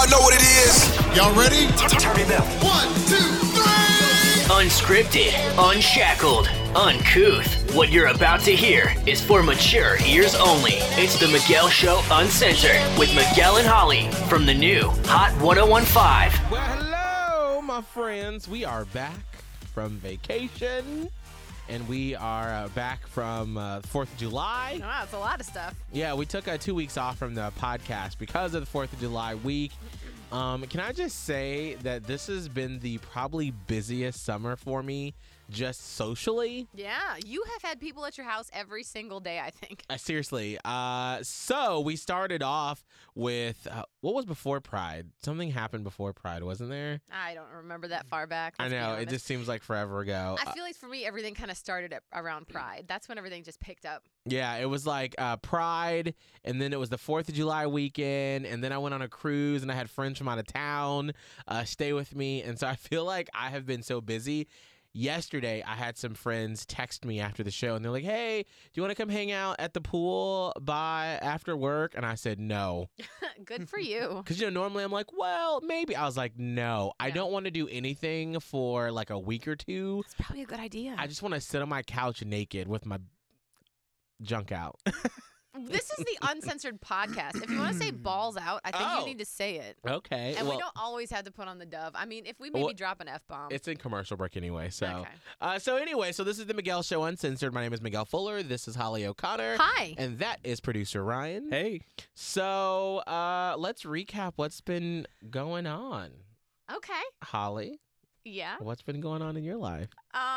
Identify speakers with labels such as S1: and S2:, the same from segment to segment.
S1: Y'all know what it is.
S2: Y'all ready?
S1: Turn it up.
S2: 1, 2, 3.
S3: Unscripted, unshackled, uncouth. What you're about to hear is for mature ears only. It's the Miguel Show Uncensored with Miguel and Holly from the new Hot 101.5.
S4: Well, hello, my friends. We are back from vacation, and we are back from 4th of July.
S5: Wow, it's a lot of stuff.
S4: Yeah, we took 2 weeks off from the podcast because of the 4th of July week. Can I just say that this has been the probably busiest summer for me, just socially?
S5: Yeah, you have had people at your house every single day, I think.
S4: Seriously. So we started off with, what was before Pride? Something happened before Pride, wasn't there?
S5: I don't remember that far back.
S4: I know, it just seems like forever ago.
S5: I feel like for me, everything kind of started around Pride. That's when everything just picked up.
S4: Yeah, it was like Pride, and then it was the 4th of July weekend, and then I went on a cruise, and I had friends from out of town stay with me, and so I feel like I have been so busy. Yesterday, I had some friends text me after the show, and they're like, hey, do you want to come hang out at the pool after work? And I said, no.
S5: Good for you.
S4: Because, normally I'm like, well, maybe. I was like, no. I don't want to do anything for like a week or two.
S5: That's probably a good idea.
S4: I just want to sit on my couch naked with my junk out.
S5: This is the Uncensored podcast. If you want to say balls out, I think you need to say it.
S4: Okay.
S5: And we don't always have to put on the dove. I mean, if we maybe drop an F-bomb.
S4: It's in commercial break anyway. So,
S5: okay.
S4: So this is the Miguel Show Uncensored. My name is Miguel Fuller. This is Holly O'Connor.
S5: Hi.
S4: And that is producer Ryan.
S6: Hey.
S4: So let's recap what's been going on.
S5: Okay.
S4: Holly.
S5: Yeah.
S4: What's been going on in your life?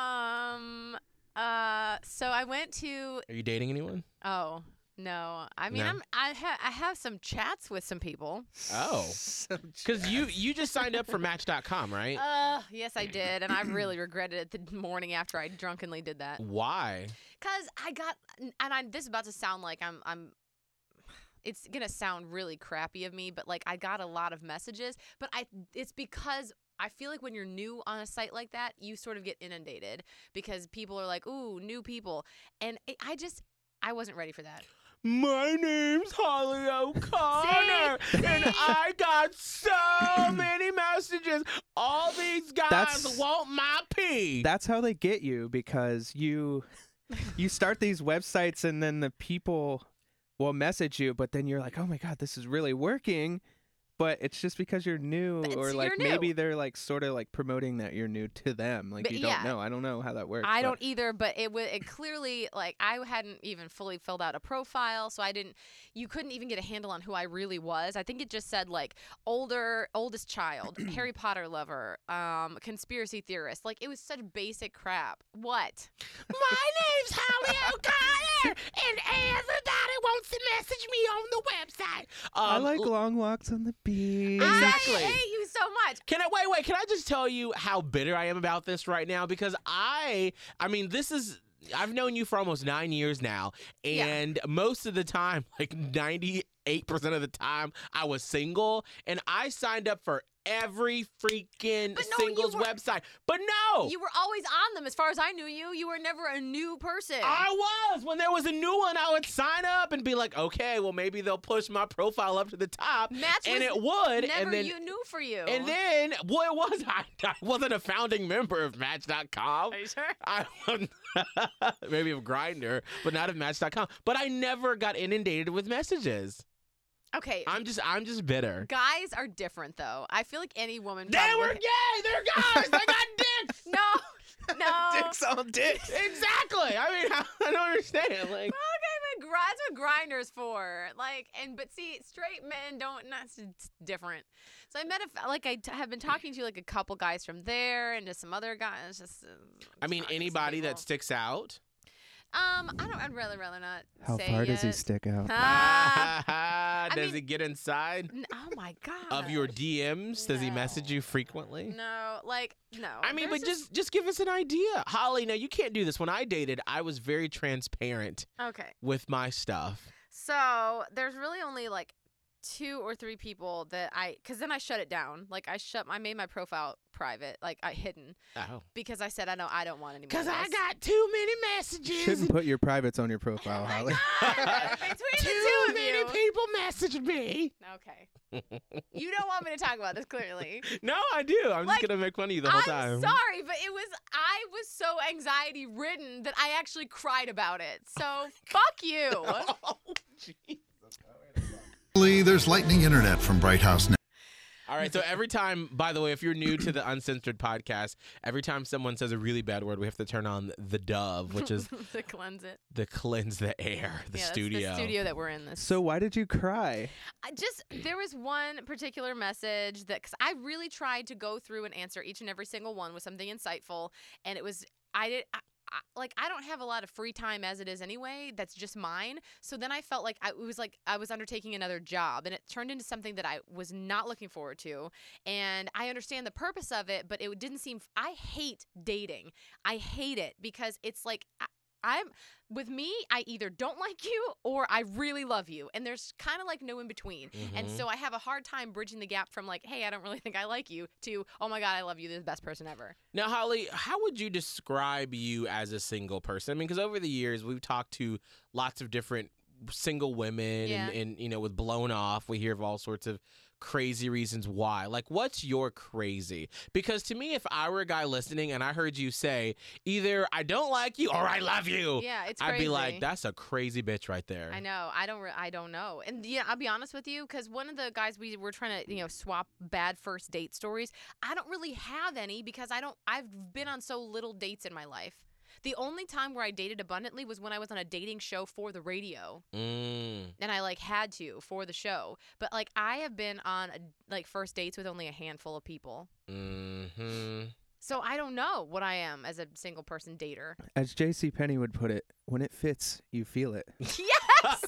S5: So I went to.
S4: Are you dating anyone?
S5: Oh. No, I mean,
S4: No?
S5: I have some chats with some people.
S4: Oh, because you just signed up for Match.com, right?
S5: Yes, I did, and I really regretted it the morning after I drunkenly did that.
S4: Why?
S5: Because this is about to sound like I'm. It's gonna sound really crappy of me, but like I got a lot of messages, but it's because. I feel like when you're new on a site like that, you sort of get inundated because people are like, ooh, new people, and I wasn't ready for that.
S4: My name's Holly O'Connor, and I got so many messages. All these guys want my pee.
S6: That's how they get you, because you start these websites and then the people will message you, but then you're like, oh my God, this is really working. But it's just because you're new, or like maybe they're like sort of like promoting that you're new to them. Like you don't know. I don't know how that works.
S5: I don't either, but it clearly, like, I hadn't even fully filled out a profile, so you couldn't even get a handle on who I really was. I think it just said like oldest child, Harry Potter lover, conspiracy theorist. Like, it was such basic crap. What?
S4: My name's Holly O'Connor, and everybody wants to message me on the website.
S6: I like long walks on the beach.
S4: Exactly.
S5: I hate you so much.
S4: Can I just tell you how bitter I am about this right now? Because I mean, I've known you for almost 9 years now, and most of the time, like 98% of the time, I was single, and I signed up for every freaking singles website. But no!
S5: You were always on them. As far as I knew you, you were never a new person.
S4: I was. When there was a new one, I would sign up and be like, okay, well, maybe they'll push my profile up to the top. It would.
S5: Never
S4: and then,
S5: new for you.
S4: And then, well, it was. I wasn't a founding member of Match.com.
S5: Are you sure?
S4: I maybe of Grindr, but not of Match.com. But I never got inundated with messages.
S5: Okay.
S4: I'm just bitter.
S5: Guys are different, though. I feel like any woman.
S4: They were gay. They're guys. They got dicks.
S5: No.
S6: Dicks on dicks.
S4: Exactly. I mean, I don't understand. Like.
S5: Okay, but that's what Grindr's for. Like, but see, straight men don't. It's different. So I met I have been talking to like a couple guys from there and just some other guys.
S4: I mean, anybody that sticks out.
S5: I'd rather not
S6: How
S5: say
S6: far does he
S5: yet.
S6: stick out?
S4: Does he get inside?
S5: Oh my God.
S4: Of your DMs? Does he message you frequently?
S5: No.
S4: I mean, but just give us an idea. Holly, now you can't do this. When I dated, I was very transparent
S5: Okay.
S4: with my stuff.
S5: So there's really only like 2 or 3 people that because then I shut it down. Like I made my profile private, like hidden,
S4: Oh.
S5: because I said I don't want any more.
S4: Because
S5: of
S4: I
S5: this.
S4: got too many messages.
S6: Shouldn't put your privates on your profile, Holly.
S5: Between the
S4: Too
S5: two of
S4: many
S5: you.
S4: people messaged me.
S5: Okay. You don't want me to talk about this, clearly.
S4: No, I do. I'm
S5: Like,
S4: just gonna make fun of you the whole
S5: I'm
S4: time.
S5: sorry, but I was so anxiety ridden that I actually cried about it. So fuck you.
S4: Oh, jeez.
S2: There's lightning internet from Bright House Net.
S4: All right, so every time, by the way, if you're new to the Uncensored podcast, every time someone says a really bad word, we have to turn on the Dove, which is
S5: To cleanse it.
S4: the cleanse the air, the
S5: Yeah, that's
S4: studio.
S5: the studio that we're in. This.
S6: So why did you cry?
S5: There was one particular message that, because I really tried to go through and answer each and every single one with something insightful, and it was I don't have a lot of free time as it is anyway. That's just mine. So then I felt like I was undertaking another job, and it turned into something that I was not looking forward to. And I understand the purpose of it, but it didn't seem. I hate dating. I hate it because it's like. With me, I either don't like you or I really love you. And there's kind of like no in between. And so I have a hard time bridging the gap from like, hey, I don't really think I like you to, oh my God, I love you. You're the best person ever.
S4: Now, Holly, how would you describe you as a single person? I mean, because over the years, we've talked to lots of different single women
S5: Yeah.
S4: and, you know, with Blown Off, we hear of all sorts of crazy reasons why. Like, what's your crazy? Because to me, if I were a guy listening and I heard you say either I don't like you or I love you,
S5: Yeah, it's
S4: I'd
S5: crazy.
S4: be like, that's a crazy bitch right there.
S5: I know. I don't know. And yeah, I'll be honest with you, because one of the guys we were trying to, swap bad first date stories. I don't really have any because I've been on so little dates in my life. The only time where I dated abundantly was when I was on a dating show for the radio. And I had to for the show. But I have been on first dates with only a handful of people. So I don't know what I am as a single person dater.
S6: As J.C. Penney would put it, when it fits, you feel it.
S5: Yes!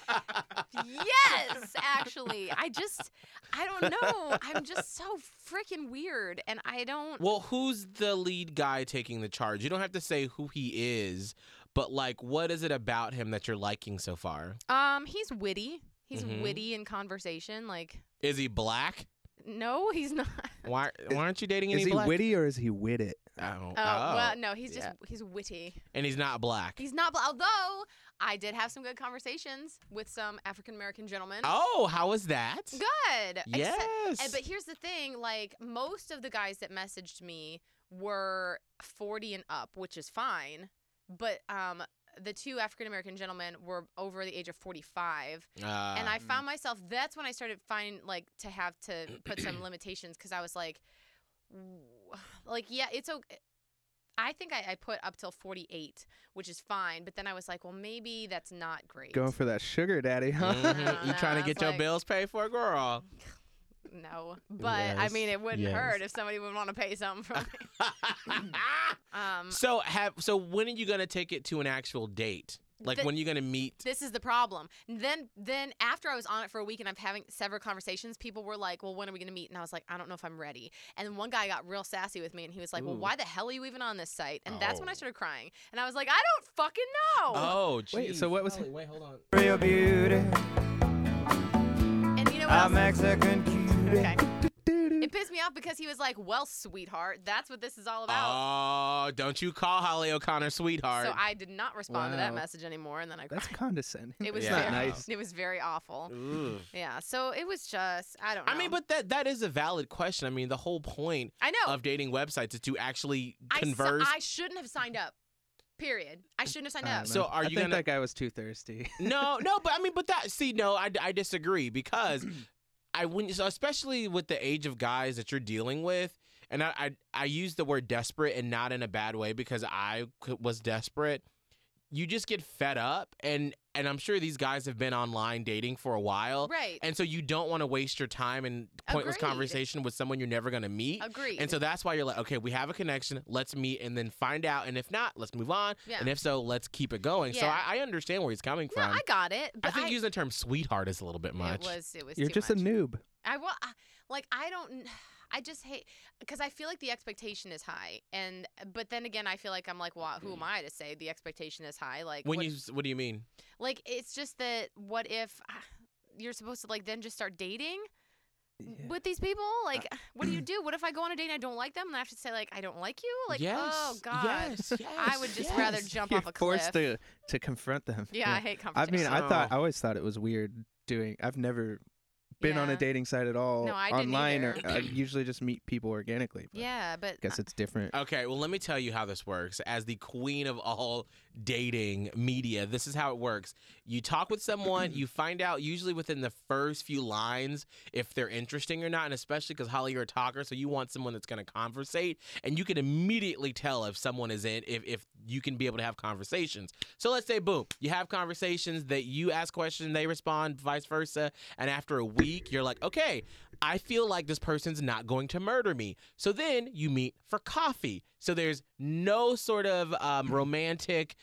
S5: Yes, actually. I don't know. I'm just so freaking weird, and I don't.
S4: Well, who's the lead guy taking the charge? You don't have to say who he is, but what is it about him that you're liking so far?
S5: He's witty. He's witty in conversation.
S4: Is he black?
S5: No, he's not.
S4: Why aren't you dating any
S6: Is he
S4: black?
S6: witty or is he wit it?
S4: Oh,
S5: Well, no, he's just
S6: Yeah.
S5: he's witty.
S4: and he's not black.
S5: He's not. Although I did have some good conversations with some African American gentlemen.
S4: Oh, how was that?
S5: Good.
S4: Yes.
S5: But here's the thing, most of the guys that messaged me were 40 and up, which is fine. But the 2 African American gentlemen were over the age of 45. And I found myself, that's when I started finding to have to put some limitations, because I was yeah, it's okay. I think I put up till 48, which is fine. But then I was like, well, maybe that's not great.
S6: Going for that sugar daddy, huh?
S4: You trying to
S5: No,
S4: get
S5: it's
S4: your
S5: like-
S4: bills paid for, girl?
S5: No, but I
S4: Yes,
S5: mean, it wouldn't
S4: yes.
S5: hurt if somebody would want to pay something for me.
S4: So when are you gonna take it to an actual date? When are you gonna meet?
S5: This is the problem. Then after I was on it for a week and I'm having several conversations, people were like, well, when are we going to meet? And I was like, I don't know if I'm ready. And then one guy got real sassy with me, and he was like, well,
S4: Ooh.
S5: why the hell are you even on this site? And that's when I
S4: Oh.
S5: started crying. And I was like, I don't fucking know.
S4: Oh, geez.
S6: Wait, so what was-
S4: Wait, hold on.
S1: Real beauty,
S5: And you know what
S1: a
S5: else?
S1: Mexican cutie.
S5: Okay. It pissed me off because he was like, well, sweetheart, that's what this is all about.
S4: Oh, don't you call Holly O'Connor sweetheart?
S5: So I did not respond to that
S6: Wow.
S5: message anymore, and then I
S6: That's
S5: cried.
S6: condescending.
S5: It was
S4: Yeah.
S5: very
S6: not nice.
S5: It was very awful.
S4: Ooh.
S5: Yeah, so it was just, I don't know.
S4: I mean, but that is a valid question. I mean, the whole point
S5: I know.
S4: of dating websites is to actually
S5: I
S4: converse.
S5: I shouldn't have signed up. Period. I shouldn't have signed
S6: I
S5: up.
S6: don't
S4: So
S6: know.
S4: are
S6: I
S4: you
S6: think
S4: gonna-
S6: that guy was too thirsty.
S4: No, but I mean, I disagree because so especially with the age of guys that you're dealing with, and I use the word desperate and not in a bad way because I was desperate. You just get fed up, and I'm sure these guys have been online dating for a while,
S5: Right.
S4: and so you don't want to waste your time in pointless
S5: Agreed.
S4: conversation with someone you're never gonna meet.
S5: Agreed.
S4: And so that's why you're like, okay, we have a connection. Let's meet and then find out. And if not, let's move on.
S5: Yeah.
S4: And if so, let's keep it going. So
S5: Yeah.
S4: I understand where he's coming
S5: No,
S4: from.
S5: I got it.
S4: I
S5: But
S4: think using the term sweetheart is a little bit much.
S5: It was
S6: You're
S5: too
S6: just
S5: much.
S6: a noob.
S5: I just hate, because I feel like the expectation is high, but then again I feel like I'm like, well, who am I to say the expectation is high? Like
S4: what do you mean?
S5: it's just that what if you're supposed to like then just start dating
S6: Yeah.
S5: with these people? Like, what do you do? What if I go on a date and I don't like them and I have to say like I don't like you? Like,
S4: yes,
S5: oh God,
S4: yes,
S5: I would just rather
S4: yes.
S5: jump
S6: You're
S5: off a cliff.
S6: forced to confront them.
S5: Yeah, I hate
S6: I
S5: confrontation.
S6: mean, I always thought it was weird doing. I've never been on
S5: Yeah.
S6: a dating site at all
S5: No, I didn't
S6: online, or
S5: either.
S6: I usually just meet people organically. But
S5: Yeah, but
S6: I guess it's different.
S4: Okay, well, let me tell you how this works. As the queen of all dating media, this is how it works. You talk with someone, you find out usually within the first few lines if they're interesting or not, and especially because, Holly, you're a talker, so you want someone that's going to conversate, and you can immediately tell if someone is in, if you can be able to have conversations. So let's say, boom, you have conversations that you ask questions, they respond, vice versa, and after a week, you're like, okay, I feel like this person's not going to murder me. So then you meet for coffee. So there's no sort of romantic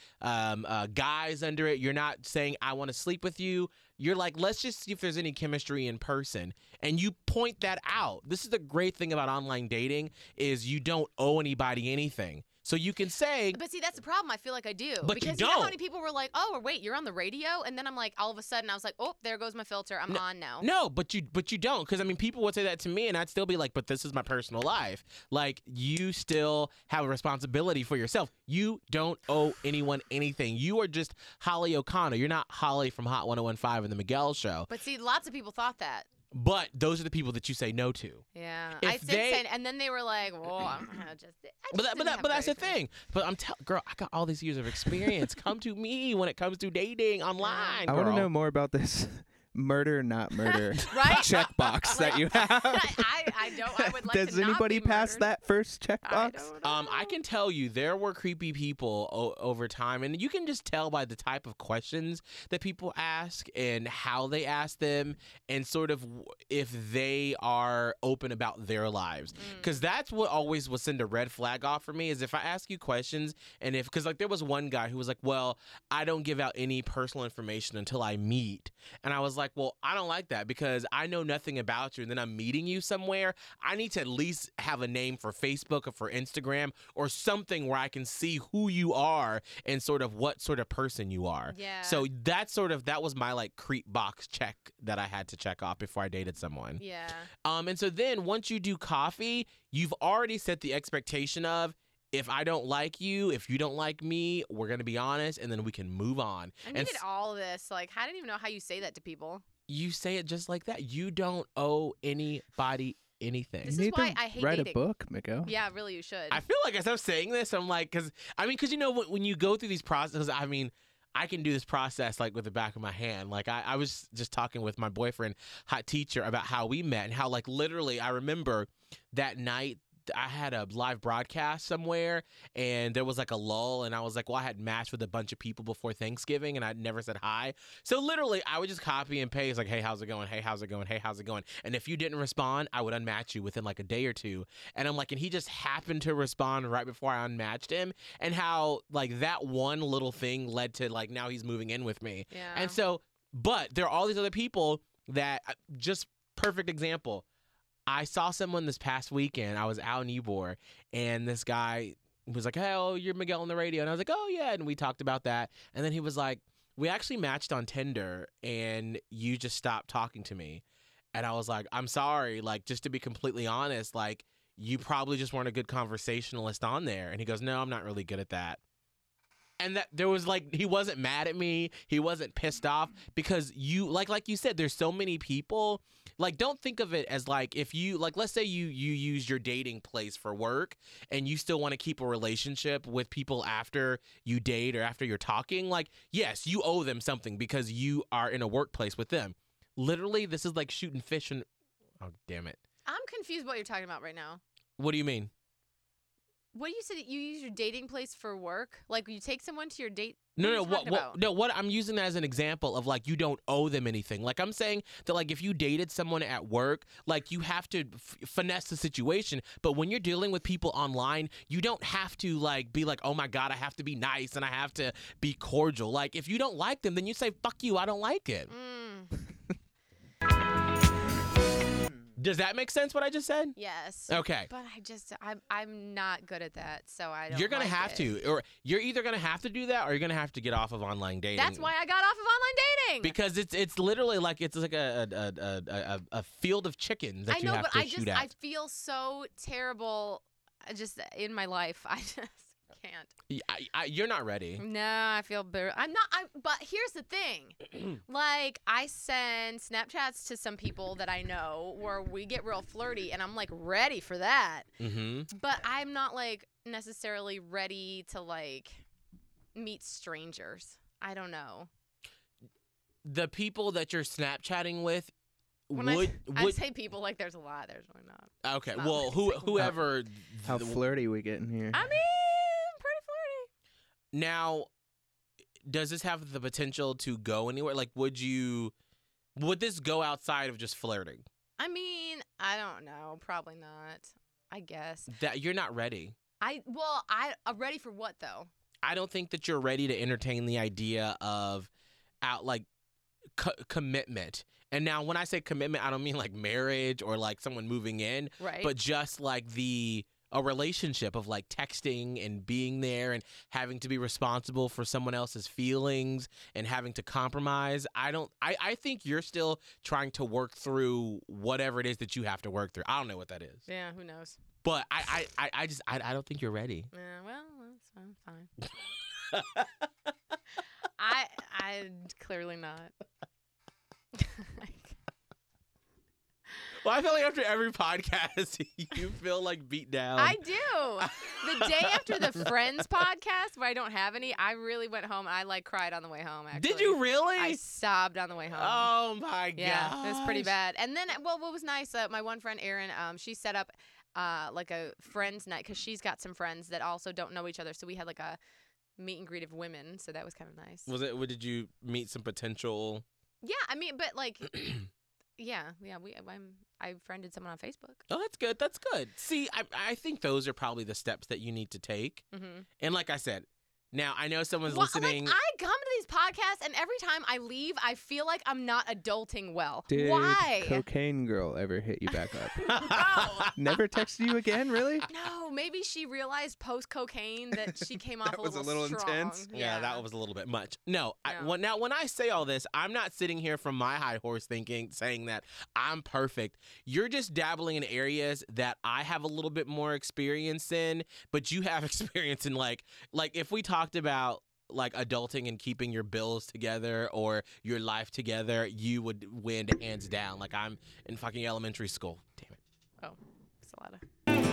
S4: guise under it. You're not saying, I want to sleep with you. You're like, let's just see if there's any chemistry in person. And you point that out. This is the great thing about online dating is you don't owe anybody anything. So you can say,
S5: But see, that's the problem. I feel like I do.
S4: But you
S5: because you know
S4: don't.
S5: how many people were like, oh, or wait, you're on the radio? And then I'm like, all of a sudden, I was like, oh, there goes my filter. I'm on now.
S4: no, but you don't. Because, I mean, people would say that to me, and I'd still be like, but this is my personal life. Like, you still have a responsibility for yourself. You don't owe anyone anything. You are just Holly O'Connor. You're not Holly from Hot 101.5 and The Miguel Show.
S5: But see, lots of people thought that.
S4: But those are the people that you say no to.
S5: Yeah.
S4: If
S5: I did
S4: they-
S5: say, and then they were like, well, I just
S4: But
S5: didn't have
S4: that's the
S5: great friends.
S4: thing. But I'm girl, I got all these years of experience. Come to me when it comes to dating online.
S6: I want to
S4: girl.
S6: know more about this murder, not murder
S5: Right?
S6: checkbox that you have.
S5: I don't. I would like
S6: Does
S5: to not
S6: anybody
S5: be
S6: pass
S5: murdered.
S6: that first
S5: I
S6: checkbox?
S5: don't know.
S4: I can tell you there were creepy people over time, and you can just tell by the type of questions that people ask and how they ask them, and sort of if they are open about their lives. Because that's what always will send a red flag off for me is if I ask you questions, and because like there was one guy who was like, well, I don't give out any personal information until I meet, and I was like, well, I don't like that because I know nothing about you, and then I'm meeting you somewhere. I need to at least have a name for Facebook or for Instagram or something where I can see who you are and sort of what sort of person you are.
S5: Yeah.
S4: So that was my like creep box check that I had to check off before I dated someone.
S5: Yeah.
S4: And so then once you do coffee, you've already set the expectation of if I don't like you, if you don't like me, we're going to be honest and then we can move on.
S5: And you did all this. Like, I didn't even know how you say that to people.
S4: You say it just like that. You don't owe anybody anything.
S5: This
S6: You
S5: is
S6: need
S5: why
S6: to
S5: I hate
S6: write
S5: dating.
S6: a book, Miguel.
S5: Yeah, really, you should.
S4: I feel like as I'm saying this, I'm like, because you know, when you go through these processes, I mean, I can do this process like with the back of my hand. Like I was just talking with my boyfriend, hot teacher, about how we met and how like literally I remember that night I had a live broadcast somewhere and there was like a lull and I was like, well, I had matched with a bunch of people before Thanksgiving and I'd never said hi. So literally I would just copy and paste like, hey, how's it going? Hey, how's it going? Hey, how's it going? And if you didn't respond, I would unmatch you within like a day or two. And I'm like, and he just happened to respond right before I unmatched him, and how like that one little thing led to like now he's moving in with me.
S5: Yeah.
S4: And so, but there are all these other people that just perfect example. I saw someone this past weekend. I was out in Ybor, and this guy was like, hey, oh, you're Miguel on the radio. And I was like, oh, yeah. And we talked about that. And then he was like, we actually matched on Tinder, and you just stopped talking to me. And I was like, I'm sorry. Like, just to be completely honest, like, you probably just weren't a good conversationalist on there. And he goes, no, I'm not really good at that. And that there was like, he wasn't mad at me. He wasn't pissed off because you, like you said, there's so many people. Like, don't think of it as like, if you, like, let's say you use your dating place for work and you still want to keep a relationship with people after you date or after you're talking. Like, yes, you owe them something because you are in a workplace with them. Literally, this is like shooting fish and, oh, damn it.
S5: I'm confused what you're talking about right now.
S4: What do you mean?
S5: What you said that you use your dating place for work? Like you take someone to your date?
S4: No,
S5: What are
S4: no,
S5: you talking about?
S4: what I'm using that as an example of like you don't owe them anything. Like I'm saying that like if you dated someone at work, like you have to finesse the situation. But when you're dealing with people online, you don't have to like be like, oh my God, I have to be nice and I have to be cordial. Like if you don't like them, then you say, fuck you, I don't like it. Does that make sense what I just said?
S5: Yes.
S4: Okay.
S5: But I'm not good at that, so I don't.
S4: You're going to
S5: like
S4: have
S5: it.
S4: to, or you're either going to have to do that or you're going to have to get off of online dating.
S5: That's why I got off of online dating.
S4: Because it's literally like it's like a field of chickens that
S5: I
S4: you
S5: know,
S4: have
S5: but
S4: to
S5: I
S4: shoot
S5: just
S4: at.
S5: I feel so terrible just in my life. I just can't.
S4: You're not ready.
S5: No, I feel better. I'm not. But here's the thing. Like, I send Snapchats to some people that I know where we get real flirty, and I'm like ready for that.
S4: Mm-hmm.
S5: But I'm not like necessarily ready to like meet strangers. I don't know.
S4: The people that you're Snapchatting with
S5: When I say people, like there's a lot. There's really not.
S4: okay.
S5: not
S4: Well,
S5: like
S4: whoever.
S6: How flirty we getting here?
S5: I mean, pretty flirty.
S4: Now, does this have the potential to go anywhere? Like, would this go outside of just flirting?
S5: I mean, I don't know. Probably not. I guess.
S4: That you're not ready.
S5: I'm ready for what though?
S4: I don't think that you're ready to entertain the idea of commitment. And now when I say commitment, I don't mean like marriage or like someone moving in,
S5: Right.
S4: but just like a relationship of like texting and being there and having to be responsible for someone else's feelings and having to compromise. I think you're still trying to work through whatever it is that you have to work through. I don't know what that is.
S5: Yeah, who knows?
S4: But I don't think you're ready.
S5: Yeah, well, that's fine. I clearly not.
S4: Well, I feel like after every podcast, you feel like beat down.
S5: I do. The day after the Friends podcast, where I don't have any, I really went home. I like cried on the way home. Actually,
S4: Did you really?
S5: I sobbed on the way home.
S4: Oh my god!
S5: Yeah, it was pretty bad. And then, well, what was nice, my one friend Erin, she set up like a friends night because she's got some friends that also don't know each other. So we had like a meet and greet of women. So that was kind of nice.
S4: Was it? Did you meet some potential?
S5: Yeah, I mean, but like, yeah. I friended someone on Facebook.
S4: Oh, that's good. That's good. See, I think those are probably the steps that you need to take.
S5: Mm-hmm.
S4: And like I said, now I know someone's
S5: Well,
S4: listening.
S5: like, I come to these podcasts, and every time I leave, I feel like I'm not adulting well.
S6: Did
S5: Why?
S6: Cocaine Girl ever hit you back up?
S5: No.
S6: Never texted you again, really?
S5: No, maybe she realized post cocaine that she came off
S6: That was a little
S5: strong.
S6: intense.
S4: Yeah, that was a little bit much. No,
S5: Yeah.
S4: now when I say all this, I'm not sitting here from my high horse saying that I'm perfect. You're just dabbling in areas that I have a little bit more experience in, but you have experience in like if we talked about like adulting and keeping your bills together or your life together, you would win hands down. Like I'm in fucking elementary school. Damn it.
S5: Oh, it's a lot of.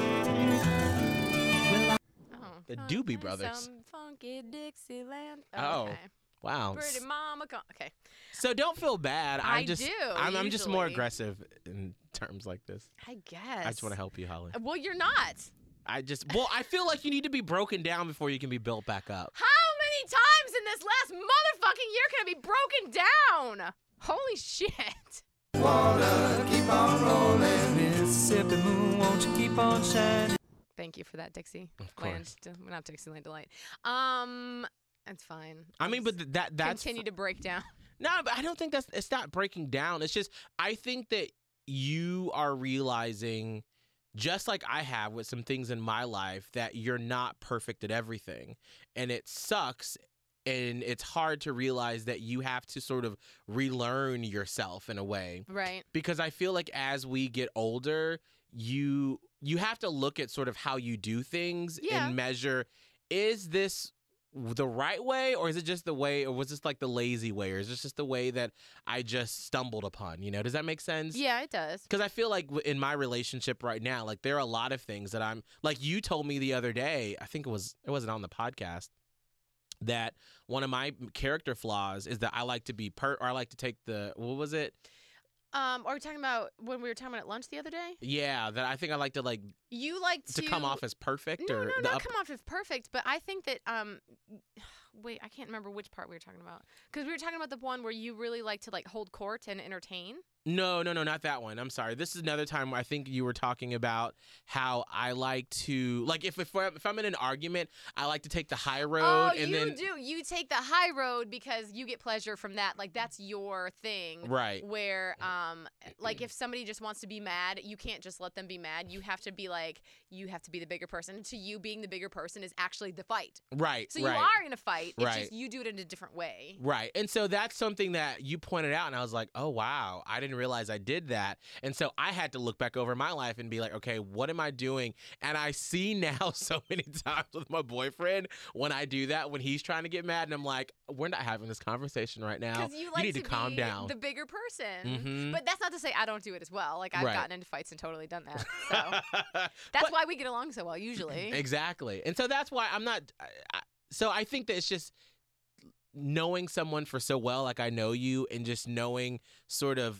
S4: The Doobie Brothers.
S5: Some funky Dixieland.
S4: Oh.
S5: Okay.
S4: Wow.
S5: Pretty mama. Okay.
S4: So don't feel bad. I'm just more
S5: usually.
S4: aggressive in terms like this.
S5: I guess.
S4: I just want to help you, Holly.
S5: Well, you're not.
S4: I feel like you need to be broken down before you can be built back up.
S5: How many times in this last motherfucking year can I be broken down? Holy shit.
S1: Water, keep on rolling. Mississippi moon, won't you keep on shining?
S5: Thank you for that, Dixie.
S4: Of course.
S5: Not Dixieland Delight. It's fine.
S4: I mean, but that's
S5: continue to break down.
S4: No, but I don't think it's not breaking down. It's just I think that you are realizing, just like I have with some things in my life, that you're not perfect at everything. And it sucks. And it's hard to realize that you have to sort of relearn yourself in a way.
S5: Right.
S4: Because I feel like as we get older, you have to look at sort of how you do things
S5: Yeah.
S4: and measure, is this the right way, or is it just the way, or was this like the lazy way, or is this just the way that I just stumbled upon? You know, does that make sense?
S5: Yeah, it does.
S4: Because I feel like in my relationship right now, like there are a lot of things that I'm like, you told me the other day, I think it wasn't on the podcast, that one of my character flaws is that I like to be or I like to take what was it?
S5: Are we talking about when we were talking about at lunch the other day?
S4: Yeah, that I think I like to like
S5: You like
S4: to come off as perfect
S5: No,
S4: or
S5: not come off as perfect, but I think that wait, I can't remember which part we were talking about. Because we were talking about the one where you really like to like hold court and entertain.
S4: No, not that one. I'm sorry. This is another time where I think you were talking about how I like to, like, if I'm in an argument, I like to take the high road.
S5: Oh, you take the high road because you get pleasure from that. Like, that's your thing.
S4: Right.
S5: Where, like, if somebody just wants to be mad, you can't just let them be mad. You have to be like, you have to be the bigger person. To you, being the bigger person is actually the fight.
S4: Right.
S5: So you are in a fight. It's
S4: Right.
S5: just you do it in a different way.
S4: Right. And so that's something that you pointed out, and I was like, oh, wow, I didn't realize I did that. And so I had to look back over my life and be like, okay, what am I doing? And I see now so many times with my boyfriend when I do that, when he's trying to get mad, and I'm like, we're not having this conversation right now.
S5: Because you like
S4: need to calm
S5: be
S4: down.
S5: the bigger person.
S4: Mhm.
S5: But that's not to say I don't do it as well. Like, I've
S4: Right.
S5: gotten into fights and totally done that. So that's why we get along so well, usually.
S4: Exactly. And so that's why I'm not. So I think that it's just knowing someone for so well, like I know you, and just knowing sort of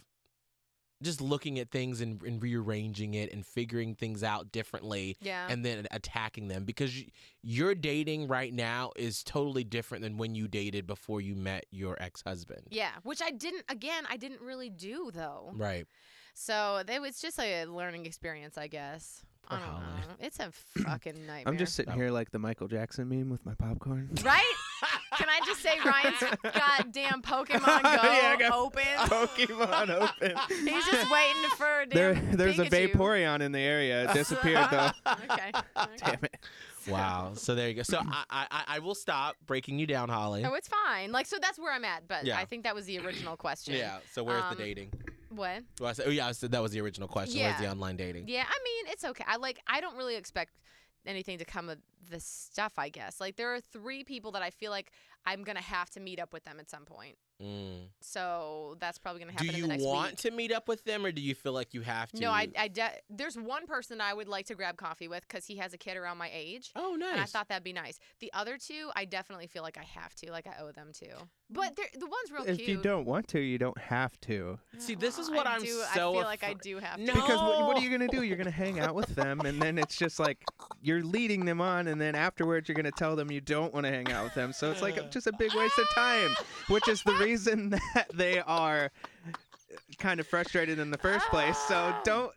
S4: just looking at things and rearranging it and figuring things out differently.
S5: Yeah.
S4: And then attacking them, because your dating right now is totally different than when you dated before you met your ex-husband.
S5: Yeah, which I didn't really do, though.
S4: Right.
S5: So it's just a learning experience, I guess. I don't
S4: Holly.
S5: know. It's a fucking nightmare.
S6: I'm just sitting here like the Michael Jackson meme with my popcorn.
S5: Right? Can I just say Ryan's goddamn Pokemon Go
S6: Yeah, I got
S5: open?
S6: Pokemon open.
S5: He's just waiting for
S6: There's a
S5: Pikachu.
S6: Vaporeon in the area. It disappeared though.
S5: Okay.
S6: Damn it.
S4: Wow. So there you go. So I will stop breaking you down, Holly.
S5: Oh, it's fine. Like, so that's where I'm at. But
S4: Yeah.
S5: I think that was the original question.
S4: Yeah. So where's the dating?
S5: What?
S4: Well, I said that was the original question. Where's the online dating?
S5: Yeah, I mean, it's okay. I don't really expect anything to come of this stuff, I guess. Like, there are 3 people that I feel like I'm going to have to meet up with them at some point.
S4: Mm.
S5: So that's probably going to
S4: Do
S5: happen
S4: you
S5: in the next
S4: want
S5: week.
S4: to meet up with them, or do you feel like you have to?
S5: No, there's one person I would like to grab coffee with because he has a kid around my age.
S4: Oh, nice.
S5: And I thought that'd be nice. The other 2, I definitely feel like I have to. Like, I owe them to. But the one's real
S6: If
S5: cute.
S6: you don't want to, you don't have to.
S4: See, this is
S5: Oh,
S4: what
S5: I
S4: I'm
S5: do,
S4: so
S5: I feel like I do have to.
S4: No.
S6: Because what are you going to do? You're going to hang out with them, and then it's just like you're leading them on, and then afterwards you're going to tell them you don't want to hang out with them. So it's like just a big waste of time, which is the reason that they are kind of frustrated in the first place. So don't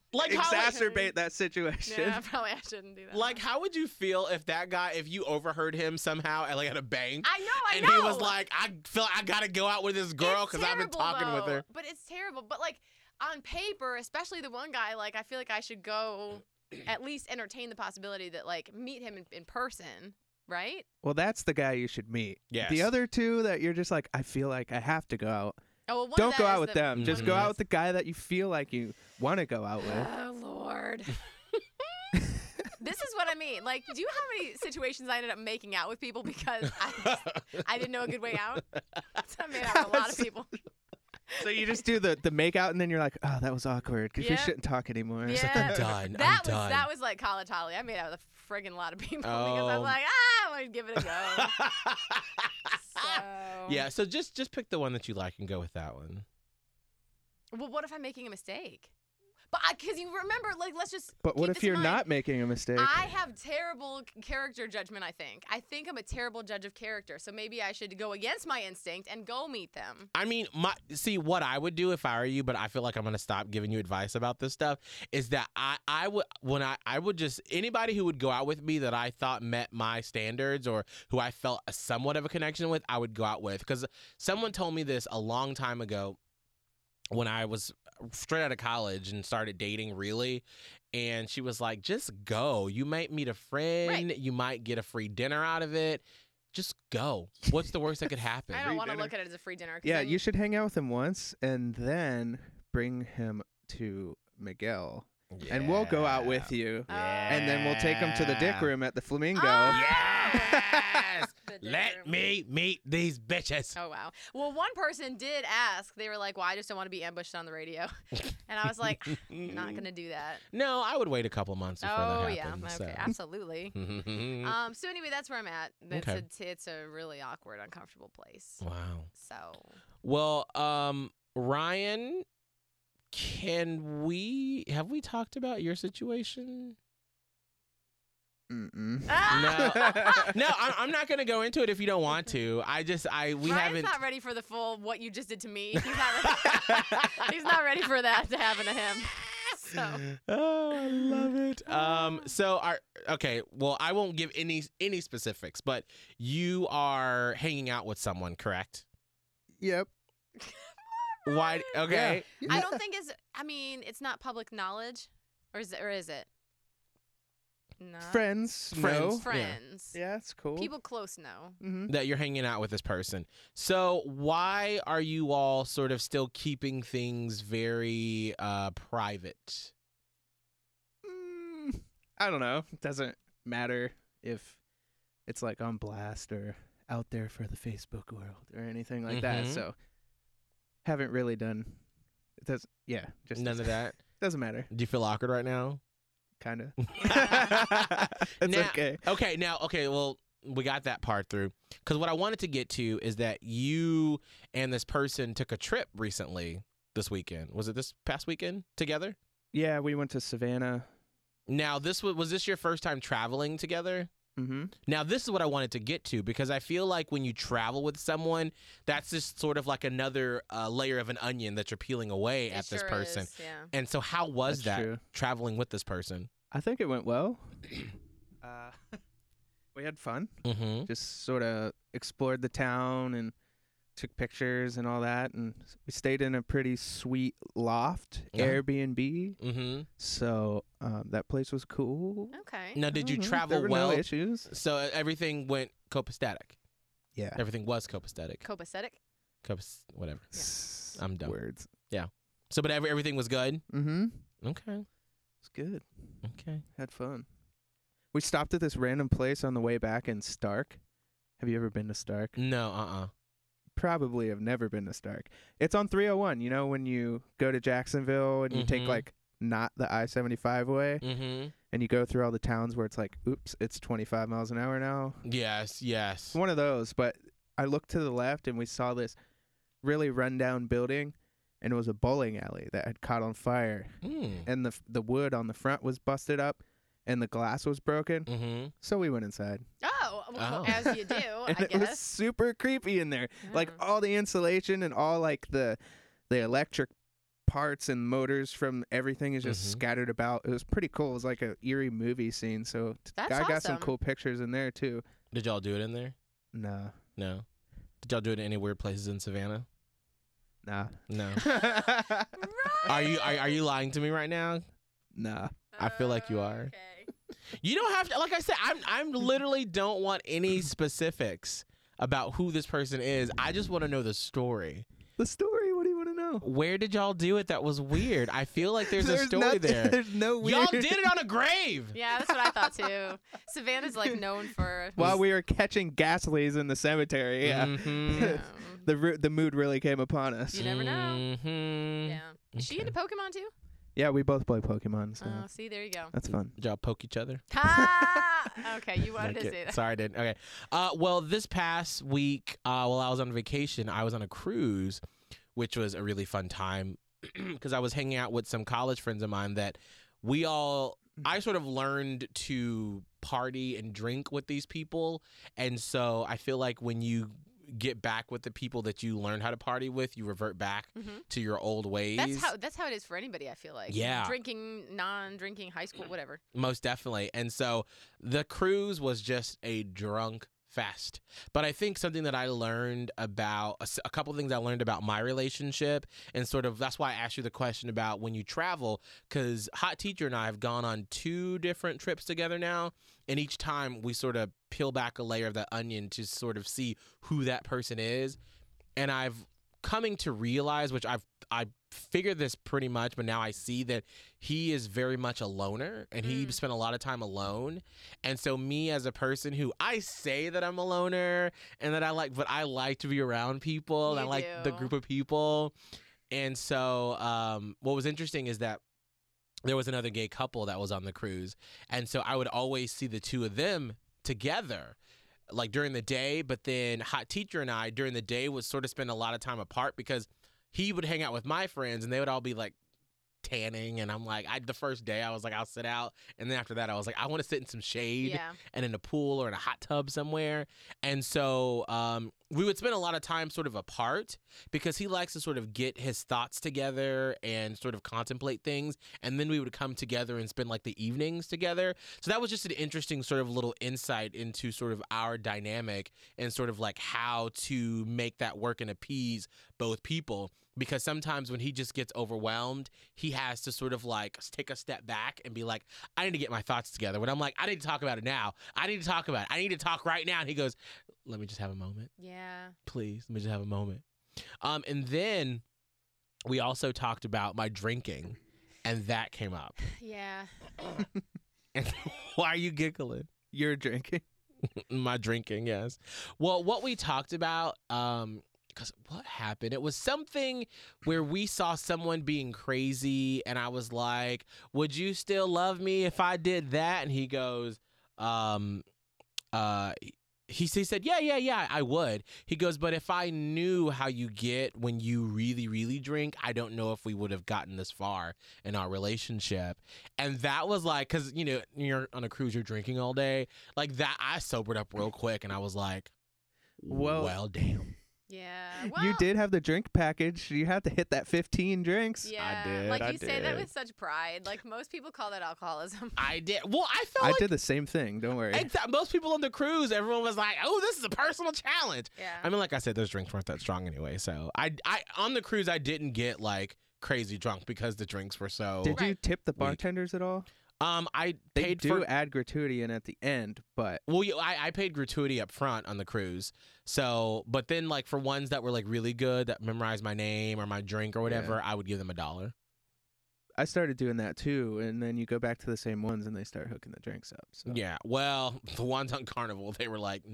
S6: exacerbate that situation.
S5: Yeah, probably I shouldn't do that.
S4: Like, how would you feel if you overheard him somehow at a bank?
S5: I know.
S4: And he was like, I feel I gotta go out with this girl because I've been talking with her.
S5: But it's terrible. But like on paper, especially the one guy, like I feel like I should go at least entertain the possibility that like meet him in person, right?
S6: Well, that's the guy you should meet.
S4: Yes.
S6: The other 2 that you're just like, I feel like I have to go out.
S5: Oh, well, one
S6: Don't
S5: of
S6: go
S5: that
S6: out
S5: is
S6: with them. Just
S4: Mhm.
S6: go out with the guy that you feel like you want to go out with.
S5: Oh Lord. This is what I mean. Like, do you know how many situations I ended up making out with people because I didn't know a good way out? So I made out with a lot of people.
S6: So you just do the make out, and then you're like, oh, that was awkward because we
S5: Yeah.
S6: shouldn't talk anymore.
S5: Yeah.
S4: I'm done.
S5: That
S4: I'm
S5: was
S4: done.
S5: that was like college Holly. I made out with a friggin' lot of people because I
S4: Oh.
S5: was like, I want to give it a go. So.
S4: Yeah. So just pick the one that you like and go with that one.
S5: Well, what if I'm making a mistake? But because you remember, like, let's just.
S6: But what
S5: keep
S6: if
S5: this in
S6: you're
S5: mind.
S6: not making a mistake?
S5: I have terrible character judgment, I think I'm a terrible judge of character. So maybe I should go against my instinct and go meet them.
S4: I mean, what I would do if I were you, but I feel like I'm gonna stop giving you advice about this stuff, is that I would just, anybody who would go out with me that I thought met my standards or who I felt somewhat of a connection with, I would go out with. Because someone told me this a long time ago when I was straight out of college and started dating really, and she was like, just go. You might meet a friend.
S5: Right.
S4: You might get a free dinner out of it. Just go. What's the worst that could happen?
S5: I don't want to
S6: dinner.
S5: look at it as a free dinner. 'Cause
S6: yeah,
S5: then
S6: you should hang out with him once and then bring him to Miguel. And we'll go out with you. And then we'll take him to the dick room at the Flamingo.
S4: Yes!
S5: The dick
S4: Let
S5: room.
S4: me meet these bitches.
S5: Oh, wow. Well, one person did ask. They were like, well, I just don't want to be ambushed on the radio. And I was like, not going to do that.
S4: No, I would wait a couple months before
S5: Oh,
S4: that
S5: yeah.
S4: happens.
S5: Okay, absolutely.
S4: So.
S5: So anyway, that's where I'm at.
S4: Okay.
S5: It's a really awkward, uncomfortable place.
S4: Wow.
S5: So
S4: Well, Ryan, have we talked about your situation?
S6: Mm-mm.
S4: No, I'm not gonna go into it if you don't want to. We
S5: Ryan's
S4: haven't.
S5: not ready for the full what you just did to me. He's not ready. He's not ready for that to happen to him. So
S4: Oh, I love it. Okay. Well, I won't give any specifics, but you are hanging out with someone, correct?
S6: Yep.
S4: Why? Okay.
S5: I don't think it's. I mean, it's not public knowledge, or is it? Or is it? No.
S6: Friends.
S4: Friends.
S6: No.
S5: Friends.
S6: Yeah, it's cool.
S5: People close know.
S6: Mm-hmm.
S4: That you're hanging out with this person. So why are you all sort of still keeping things very private?
S6: I don't know. It doesn't matter if it's like on blast or out there for the Facebook world or anything like that.
S4: Mhm.
S6: So haven't really done. It does. Yeah, just
S4: None of that.
S6: doesn't matter.
S4: Do you feel awkward right now?
S6: Kind of.
S5: Yeah.
S6: It's
S4: Now-
S6: okay.
S4: Okay. Well, we got that part through. Because what I wanted to get to is that you and this person took a trip recently this weekend. Was it this past weekend together?
S6: Yeah, we went to Savannah.
S4: Now, was this your first time traveling together?
S6: Mm-hmm.
S4: Now, this is what I wanted to get to because I feel like when you travel with someone, that's just sort of like another layer of an onion that you're peeling away
S5: It
S4: at this
S5: sure
S4: person.
S5: is, yeah.
S4: And so, how was
S6: That's
S4: that
S6: true.
S4: traveling with this person?
S6: I think it went well. We had fun.
S4: Mm-hmm.
S6: Just sort of explored the town and took pictures and all that. And we stayed in a pretty sweet loft,
S4: Yeah.
S6: Airbnb.
S4: Mm-hmm.
S6: So that place was cool.
S5: Okay.
S4: Now, did you
S6: Mhm.
S4: travel
S6: There were
S4: well?
S6: no issues.
S4: So everything went copacetic.
S6: Yeah.
S4: Everything was copacetic.
S5: Copacetic.
S4: Whatever.
S6: S-
S4: I'm done.
S6: Words.
S4: So, but everything was good.
S6: Mm-hmm.
S4: Okay.
S6: It's good.
S4: Okay.
S6: Had fun. We stopped at this random place on the way back in Stark. Have you ever been to Stark?
S4: No.
S6: Probably have never been to Stark. It's on 301. You know, when you go to Jacksonville and you take
S4: Mhm.
S6: like not the I-75 way
S4: Mm-hmm.
S6: and you go through all the towns where it's like, oops, it's 25 miles an hour now.
S4: Yes.
S6: It's one of those. But I looked to the left and we saw this really rundown building, and it was a bowling alley that had caught on fire,
S4: Mm.
S6: and the wood on the front was busted up and the glass was broken.
S4: Mm-hmm.
S6: So we went inside.
S5: Oh, well,
S4: Oh.
S5: as you do,
S6: And
S5: I
S6: it was
S5: guess.
S6: super creepy in there. Like
S5: Yeah.
S6: all the insulation and all like the electric parts and motors from everything is just
S4: Mhm.
S6: scattered about. It was pretty cool. It was like a eerie movie scene. So
S5: That's
S6: I got some
S5: awesome.
S6: cool pictures in there too.
S4: Did y'all do it in there?
S6: Nah.
S4: No. Did y'all do it in any weird places in Savannah?
S6: Nah.
S4: No.
S5: Right.
S4: Are you lying to me right now?
S6: Nah.
S4: I feel like you are.
S5: Okay.
S4: You don't have to. Like I said, I'm literally don't want any specifics about who this person is. I just want to know the story.
S6: The story, what do you want to know?
S4: Where did y'all do it? That was weird. I feel like there's a story
S6: nothing-
S4: there.
S6: There's no weird.
S4: Y'all did it on a grave.
S5: Yeah, that's what I thought too. Savannah's like known for.
S6: While we were catching gas leads in the cemetery, yeah.
S4: Mhm.
S6: The mood really came upon us.
S5: You never know.
S4: Mhm.
S5: Yeah. Is she
S4: Okay.
S5: into Pokemon too?
S6: Yeah, we both play Pokemon, so
S5: Oh, see, there you go.
S6: that's fun.
S4: Did y'all poke each other?
S5: Ha! Okay, you wanted
S4: Like
S5: to
S4: it.
S5: say that.
S4: Sorry, I didn't. Okay. Well, this past week, while I was on vacation, I was on a cruise, which was a really fun time because I was hanging out with some college friends of mine that I sort of learned to party and drink with these people. And so I feel like when you get back with the people that you learn how to party with, you revert back
S5: Mhm.
S4: to your old ways.
S5: That's how it is for anybody. I feel like.
S4: Yeah.
S5: Drinking, non-drinking, high school, whatever.
S4: Most definitely. And so the cruise was just a drunk fest. But I think something that I learned about a couple things I learned about my relationship, and sort of that's why I asked you the question about when you travel, because Hot Teacher and I have gone on 2 different trips together now, and each time we sort of peel back a layer of that onion to sort of see who that person is. And I've coming to realize, which I figured this pretty much, but now I see that he is very much a loner, and he spent a lot of time alone. And so me as a person who I say that I'm a loner and that but I like to be around people, and I
S5: You
S4: like the
S5: do.
S4: group of people. And so what was interesting is that there was another gay couple that was on the cruise, and so I would always see the two of them together, like during the day. But then Hot Teacher and I during the day would sort of spend a lot of time apart because he would hang out with my friends and they would all be like tanning, and I'm like, the first day I was like, I'll sit out, and then after that I was like, I want to sit in some shade
S5: Yeah.
S4: and in a pool or in a hot tub somewhere. And so we would spend a lot of time sort of apart because he likes to sort of get his thoughts together and sort of contemplate things, and then we would come together and spend like the evenings together. So that was just an interesting sort of little insight into sort of our dynamic and sort of like how to make that work and appease both people. Because sometimes when he just gets overwhelmed, he has to sort of like take a step back and be like, I need to get my thoughts together. When I'm like, I need to talk about it now. I need to talk about it. I need to talk right now. And he goes, let me just have a moment.
S5: Yeah.
S4: Please, let me just have a moment. And then we also talked about my drinking, and that came up.
S5: Yeah.
S4: And why are you giggling?
S6: You're drinking.
S4: My drinking, yes. Well, what we talked about, because what happened? It was something where we saw someone being crazy, and I was like, would you still love me if I did that? And he goes, he said, yeah, I would. He goes, but if I knew how you get when you really, really drink, I don't know if we would have gotten this far in our relationship. And that was like, because, you know, you're on a cruise, you're drinking all day. Like that, I sobered up real quick, and I was like, well damn.
S5: Yeah. Well,
S6: You did have the drink package. You had to hit that 15 drinks.
S5: Yeah.
S4: did,
S5: Like
S4: I
S5: you say that
S4: did.
S5: with such pride. Like most people call that alcoholism.
S4: I did. Well, I felt
S6: I
S4: like
S6: did the same thing. Don't worry.
S4: most people on the cruise, everyone was like, oh, this is a personal challenge.
S5: Yeah.
S4: I mean, like I said, those drinks weren't that strong anyway. So I on the cruise, I didn't get like crazy drunk because the drinks were so.
S6: Did you
S5: Right.
S6: tip the bartenders at all?
S4: I
S6: They
S4: paid
S6: do
S4: for.
S6: add gratuity in at the end, but
S4: Well, I paid gratuity up front on the cruise. So, but then like for ones that were like really good, that memorized my name or my drink or whatever, I would give them $1.
S6: I started doing that too. And then you go back to the same ones and they start hooking the drinks up. So.
S4: Yeah. Well, the ones on Carnival, they were like,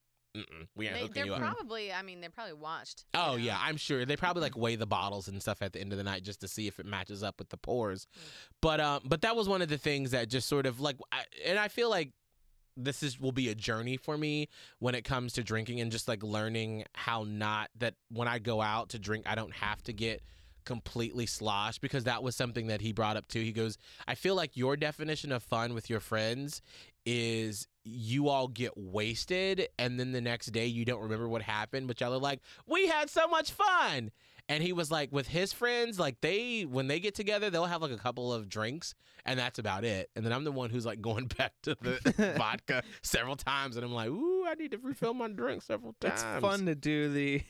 S4: we ain't hooking
S5: They're
S4: you up.
S5: probably, I mean, they're probably watched. you
S4: Oh
S5: know?
S4: yeah, I'm sure they probably like weigh the bottles and stuff at the end of the night just to see if it matches up with the pours. But that was one of the things that just sort of like, and I feel like will be a journey for me when it comes to drinking and just like learning how not that when I go out to drink, I don't have to get completely sloshed, because that was something that he brought up too. He goes, I feel like your definition of fun with your friends is you all get wasted and then the next day you don't remember what happened, but y'all are like, we had so much fun. And he was like, with his friends, like when they get together, they'll have like a couple of drinks and that's about it. And then I'm the one who's like going back to the vodka several times, and I'm like, ooh, I need to refill my drink several times.
S6: It's fun to do the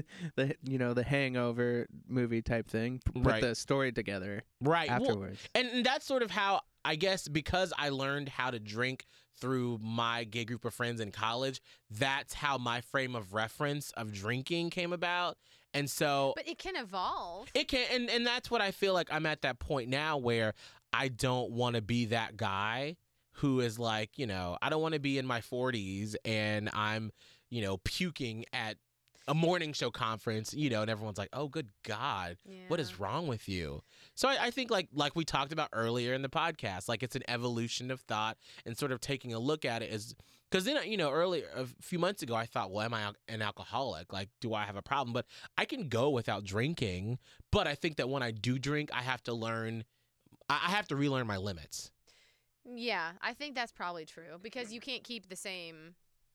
S6: the Hangover movie type thing. Put
S4: Right.
S6: the story together
S4: right Well,
S6: afterwards.
S4: and that's sort of how, I guess, because I learned how to drink through my gay group of friends in college, that's how my frame of reference of drinking came about. And so
S5: But it can evolve.
S4: it can, and that's what I feel like I'm at that point now where I don't want to be that guy who is like, I don't want to be in my 40s and I'm, puking at a morning show conference, and everyone's like, oh, good God, what is wrong with you? So I think like we talked about earlier in the podcast, like it's an evolution of thought and sort of taking a look at it as, because then, earlier, a few months ago, I thought, well, am I an alcoholic? Like, do I have a problem? But I can go without drinking. But I think that when I do drink, I have to learn, I have to relearn my limits.
S5: Yeah, I think that's probably true because you can't keep the same,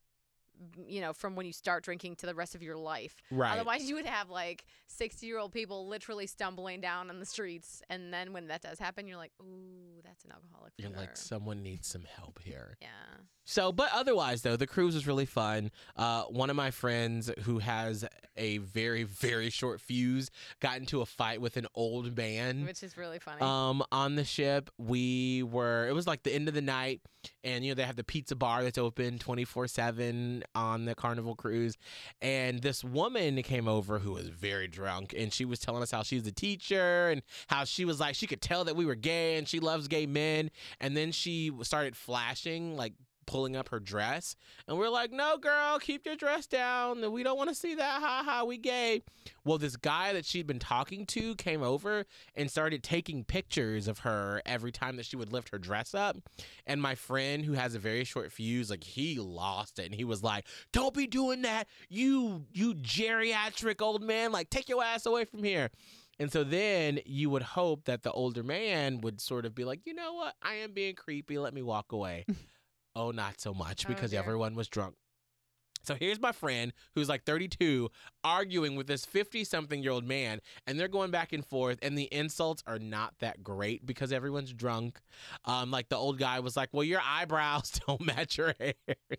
S5: from when you start drinking to the rest of your life.
S4: Right.
S5: Otherwise, you would have like 60-year-old people literally stumbling down on the streets. And then when that does happen, you're like, ooh, that's an alcoholic. For
S4: You're
S5: sure.
S4: like, someone needs some help here.
S5: Yeah.
S4: So, but otherwise, though, the cruise was really fun. One of my friends who has a very, very short fuse got into a fight with an old man.
S5: Which is really funny.
S4: On the ship. It was like the end of the night, and they have the pizza bar that's open 24/7 on the Carnival cruise. And this woman came over who was very drunk, and she was telling us how she's a teacher and how she was like, she could tell that we were gay and she loves gay men. And then she started flashing, like pulling up her dress, and we're like, no, girl, keep your dress down, we don't want to see that, ha ha, we gay. Well, this guy that she'd been talking to came over and started taking pictures of her every time that she would lift her dress up, and my friend, who has a very short fuse, like, he lost it, and he was like, don't be doing that, you geriatric old man, like, take your ass away from here. And so then you would hope that the older man would sort of be like, you know what? I am being creepy. Let me walk away. Oh, not so much,
S5: Oh,
S4: because
S5: dear.
S4: everyone was drunk. So here's my friend who's like 32 arguing with this 50-something-year-old man, and they're going back and forth, and the insults are not that great because everyone's drunk. Like the old guy was like, well, your eyebrows don't match your hair.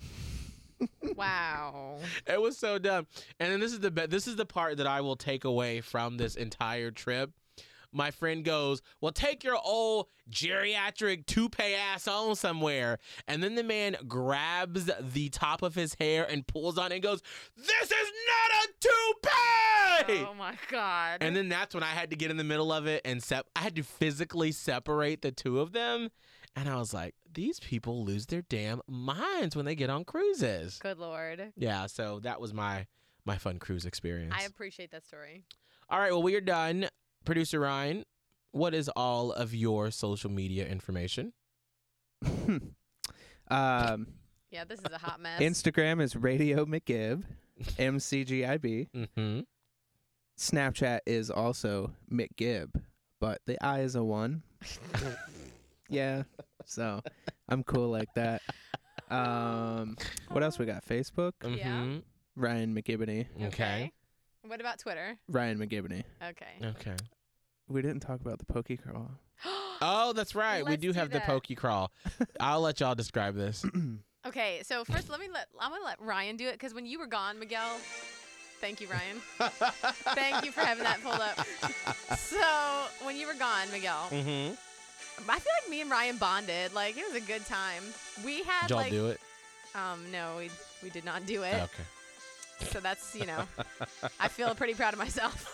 S5: Wow.
S4: It was so dumb. And then this is the part that I will take away from this entire trip. My friend goes, well, take your old geriatric toupee ass on somewhere. And then the man grabs the top of his hair and pulls on it and goes, this is not a toupee!
S5: Oh my God.
S4: And then that's when I had to get in the middle of it and I had to physically separate the two of them. And I was like, these people lose their damn minds when they get on cruises.
S5: Good Lord.
S4: Yeah, so that was my fun cruise experience.
S5: I appreciate that story.
S4: All right, well, we are done. Producer Ryan, what is all of your social media information?
S5: Yeah, this is a hot mess.
S6: Instagram is Radio McGib, MCGIB.
S4: Mm-hmm.
S6: Snapchat is also McGib, but the I is a 1. Yeah, so I'm cool like that. What else we got? Facebook,
S4: Mm-hmm.
S6: Ryan McGibbony.
S4: Okay.
S5: What about Twitter?
S6: Ryan McGibbony.
S5: Okay.
S4: Okay.
S6: We didn't talk about the Poke Crawl.
S4: Oh, that's right. We
S5: Let's
S4: do
S5: do
S4: have
S5: that.
S4: the Pokey Crawl. I'll let y'all describe this.
S5: Okay, so first I'm gonna let Ryan do it because when you were gone, Miguel. Thank you, Ryan. Thank you for having that pulled up. So when you were gone, Miguel,
S4: Mm-hmm.
S5: I feel like me and Ryan bonded. Like it was a good time. We had
S4: Did y'all
S5: like
S4: do it?
S5: no, we did not do it.
S4: Okay.
S5: So that's I feel pretty proud of myself.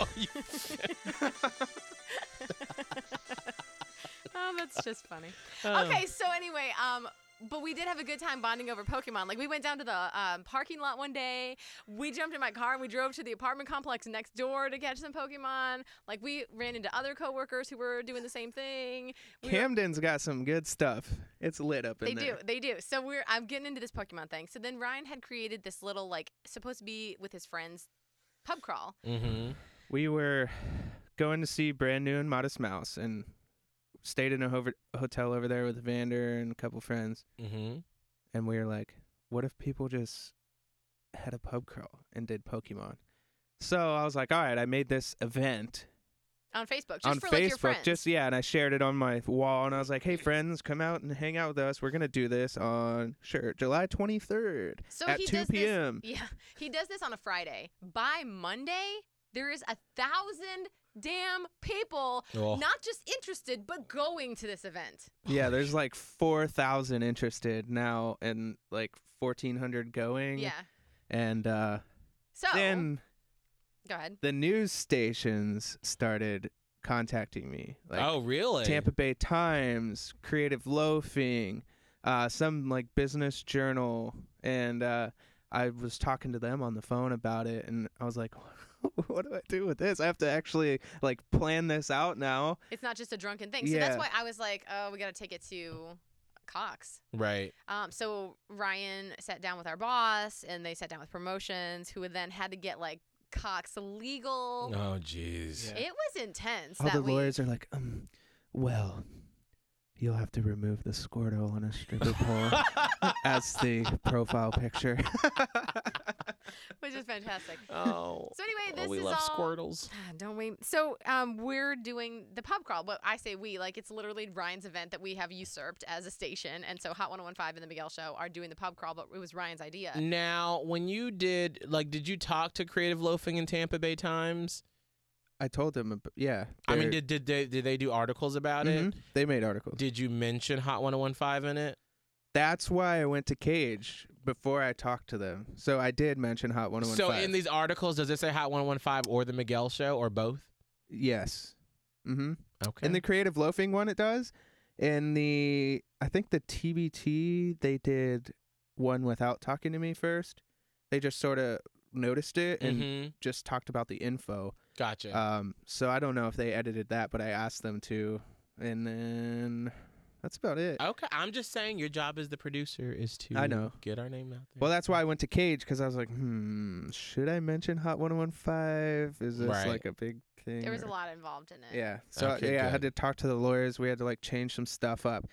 S5: Oh, that's just funny. Okay, so anyway, but we did have a good time bonding over Pokemon. Like we went down to the parking lot one day. We jumped in my car and we drove to the apartment complex next door to catch some Pokemon. Like we ran into other coworkers who were doing the same thing.
S6: Camden's got some good stuff. It's lit up in there.
S5: They do. So I'm getting into this Pokemon thing. So then Ryan had created this little supposed to be with his friends pub crawl.
S4: Mm-hmm.
S6: We were going to see Brand New and Modest Mouse and stayed in a hotel over there with Vander and a couple friends.
S4: Mm-hmm.
S6: And we were like, what if people just had a pub crawl and did Pokemon? So I was like, all right, I made this event
S5: On Facebook, just
S6: on
S5: for
S6: Facebook,
S5: like your friends.
S6: and I shared it on my wall, and I was like, hey, friends, come out and hang out with us. We're going to do this on, July 23rd
S5: So
S6: at
S5: he
S6: 2
S5: does
S6: p.m.
S5: This, yeah, he does this on a Friday. By Monday, there is 1,000 damn people
S4: Oh.
S5: not just interested, but going to this event.
S6: Yeah, there's like 4,000 interested now and like 1,400 going.
S5: Yeah.
S6: And
S5: So
S6: then
S5: go ahead.
S6: the news stations started contacting me. Like
S4: Oh, really?
S6: Tampa Bay Times, Creative Loafing, some like business journal. And I was talking to them on the phone about it. And I was like, what do I do with this? I have to actually like plan this out now.
S5: It's not just a drunken thing. So that's
S6: Yeah.
S5: why I was like, oh, we got to take it to Cox.
S4: Right.
S5: So Ryan sat down with our boss, and they sat down with promotions, who then had to get like Cox legal.
S4: Oh, jeez.
S6: Yeah.
S5: It was intense.
S6: All
S5: that
S6: the
S5: week.
S6: lawyers are like, well, you'll have to remove the Squirtle on a stripper pole as the profile picture.
S5: Which is fantastic.
S4: Oh.
S5: So anyway, this
S4: we
S5: is
S4: love
S5: all.
S4: Squirtles.
S5: Don't we? So we're doing the pub crawl. But I say we, like it's literally Ryan's event that we have usurped as a station. And so Hot 101.5 and the Miguel Show are doing the pub crawl, but it was Ryan's idea.
S4: Now, when you did you talk to Creative Loafing in Tampa Bay Times?
S6: I told them, yeah.
S4: I mean,
S6: they're-
S4: did they do articles about it?
S6: Mhm. They made articles.
S4: Did you mention Hot 101.5 in it?
S6: That's why I went to Cage before I talked to them. So I did mention Hot 101.5.
S4: So in these articles, does it say Hot 101.5 or the Miguel Show or both?
S6: Yes. Mm-hmm.
S4: Okay.
S6: In the Creative Loafing one, it does. In I think the TBT, they did one without talking to me first. They just sort of noticed it and
S4: Mhm.
S6: just talked about the info.
S4: Gotcha.
S6: So I don't know if they edited that, but I asked them to. And then That's about it.
S4: Okay, I'm just saying your job as the producer is to
S6: I know.
S4: get our name out there.
S6: Well, that's why I went to Cage, because I was like, should I mention Hot 101.5? Is this
S4: Right.
S6: like a big thing?
S5: There was a
S6: or-
S5: lot involved in it.
S6: Yeah. So
S4: Okay,
S6: I had to
S4: good.
S6: talk to the lawyers. We had to like change some stuff up.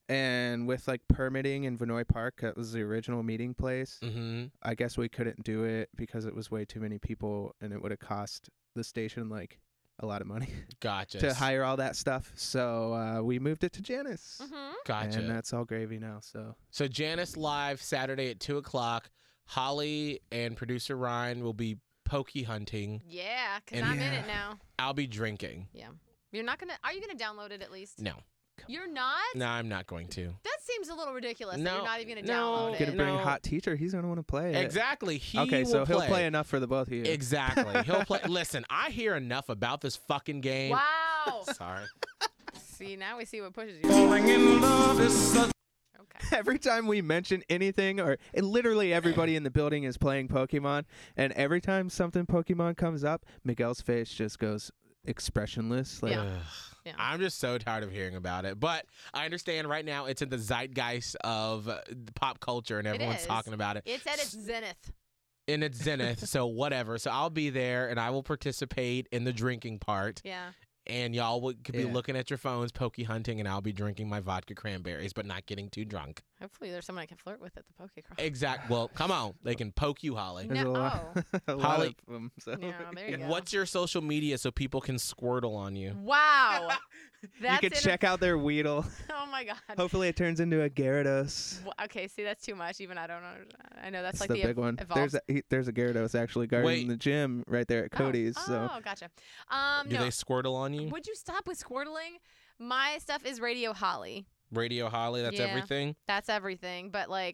S6: And with like permitting in Vinoy Park, that was the original meeting place.
S4: Mm-hmm.
S6: I guess we couldn't do it because it was way too many people, and it would have cost the station like a lot of money
S4: Gotcha.
S6: to hire all that stuff. So we moved it to Janice.
S5: Mm-hmm.
S4: Gotcha.
S6: And that's all gravy now. So
S4: Janice live Saturday at 2:00. Holly and producer Ryan will be pokey hunting.
S5: Yeah, because
S4: And-
S5: I'm in
S6: Yeah.
S5: it now.
S4: I'll be drinking.
S5: Yeah. You're not gonna. Are you gonna download it at least?
S4: No,
S5: You're not.
S4: no, I'm not going to.
S5: That seems a little ridiculous. That
S4: No,
S5: you're not even gonna
S4: no.
S5: download
S6: gonna
S5: it.
S6: bring
S4: No.
S6: Hot Teacher. He's gonna want to play it.
S4: Exactly. He
S6: Okay,
S4: will
S6: so he'll play enough for the both of you.
S4: Exactly. He'll play. Listen, I hear enough about this fucking game.
S5: Wow.
S4: Sorry.
S5: See, now we see what pushes you.
S1: Falling in love is such
S5: Okay.
S6: Every time we mention anything, literally everybody in the building is playing Pokemon, and every time something Pokemon comes up, Miguel's face just goes expressionless. Like,
S5: Yeah.
S4: Ugh.
S5: Yeah.
S4: I'm just so tired of hearing about it. But I understand right now it's in the zeitgeist of pop culture and everyone's
S5: is.
S4: talking about it.
S5: It's at its zenith.
S4: In its zenith, so whatever. So I'll be there and I will participate in the drinking part.
S5: Yeah.
S4: And y'all could be
S6: Yeah.
S4: looking at your phones, pokey hunting, and I'll be drinking my vodka cranberries, but not getting too drunk.
S5: Hopefully, there's someone I can flirt with at the Pokecrawl.
S4: Exact. Well, come on. They can poke you, Holly.
S6: there's
S5: No.
S6: a lot, a lot
S4: Holly-
S6: of them. So.
S5: Yeah, there you go.
S4: What's your social media so people can squirtle on you?
S5: Wow.
S6: You
S5: That's
S6: could check out their Weedle.
S5: Oh my god.
S6: Hopefully, it turns into a Gyarados.
S5: Okay, see, that's too much. Even I don't know. I know that's
S6: That's
S5: like
S6: the big one.
S5: evolved.
S6: There's a Gyarados actually guarding
S4: Wait.
S6: the gym right there at Cody's.
S5: Oh,
S6: So
S5: gotcha.
S4: Do
S5: No.
S4: they squirtle on you?
S5: Would you stop with squirtling? My stuff is Radio Holly.
S4: Radio Holly, that's
S5: Yeah.
S4: everything?
S5: That's everything. But like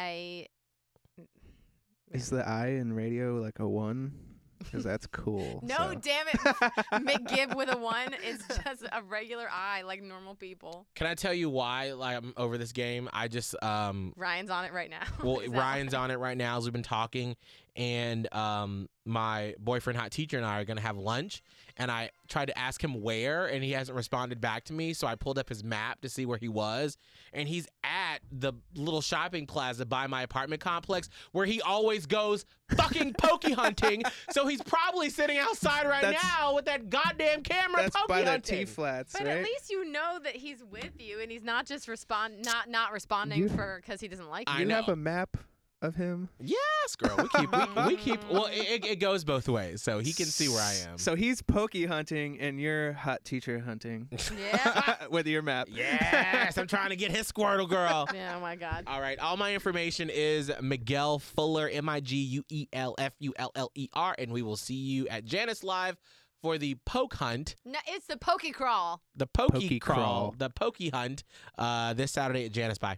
S6: is the I in radio like a 1? Because that's cool.
S5: No,
S6: so.
S5: damn it. McGib with a 1 is just a regular I, like normal people.
S4: Can I tell you why I'm over this game? I just
S5: Ryan's on it right now.
S4: well,
S5: Is that
S4: Ryan's on it right now as we've been talking, and my boyfriend, Hot Teacher, and I are gonna have lunch. And I tried to ask him where, and he hasn't responded back to me. So I pulled up his map to see where he was, and he's at the little shopping plaza by my apartment complex where he always goes fucking pokey hunting. So he's probably sitting outside right
S6: That's-
S4: now with that goddamn camera
S6: That's
S4: pokey
S6: by the
S4: hunting.
S6: T-flats,
S5: But
S6: right?
S5: at least you know that he's with you and he's not just not responding
S6: You-
S5: because he doesn't like you.
S4: I
S6: you
S4: know.
S6: have a map of him.
S4: Yes, girl. We keep. Well, it goes both ways, so he can see where I am.
S6: So he's pokey hunting, and you're Hot Teacher hunting
S5: Yeah.
S6: with your map.
S4: Yes, I'm trying to get his Squirtle, girl.
S5: Yeah, oh my God.
S4: All right, all my information is Miguel Fuller, MiguelFuller, and we will see you at Janice Live for the poke hunt,
S5: No, it's the Pokecrawl.
S4: the pokey
S6: Pokey
S4: crawl,
S6: crawl.
S4: the pokey hunt this Saturday at Janice. Bye.